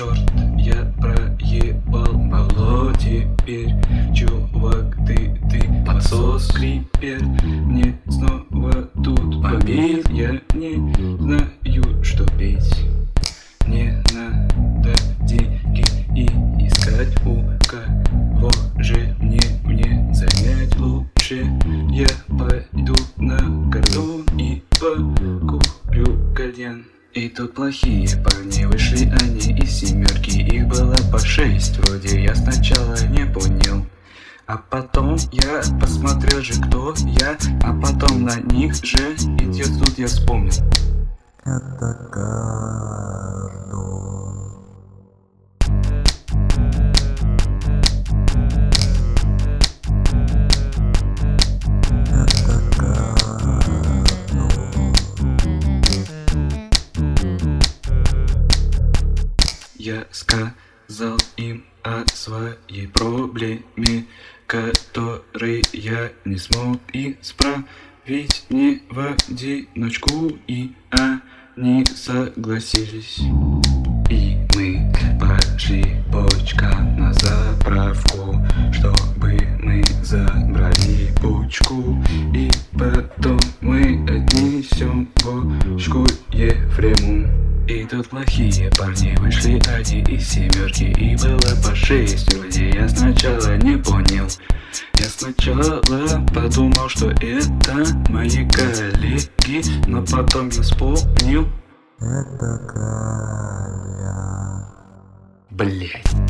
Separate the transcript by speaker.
Speaker 1: черт, я проебал мало теперь. Чувак, ты подсос, скрипер. Мне снова тут побил. Я не знаю, что петь. Не надо деньги и искать у кого же мне занять лучше. Я пойду на кордон и покурю кальян. И тут плохие парни вышли, они из семерки, их было по 6. Вроде я сначала не понял, а потом я посмотрел же, кто я, а потом на них же идет, тут я вспомнил.
Speaker 2: Это кордон. Это кордон.
Speaker 1: Я сказал им о своей проблеме, которой я не смог исправить не в одиночку, и они согласились. И мы пошли почкам на заправку, чтобы мы забрали почку, и потом мы отнесем бочку Ефрему. И тут плохие парни вышли, они из семерки, и было по 6. Вроде я сначала не понял, я сначала подумал, что это мои коллеги, но потом я вспомнил.
Speaker 2: Это кальян.
Speaker 1: Блять.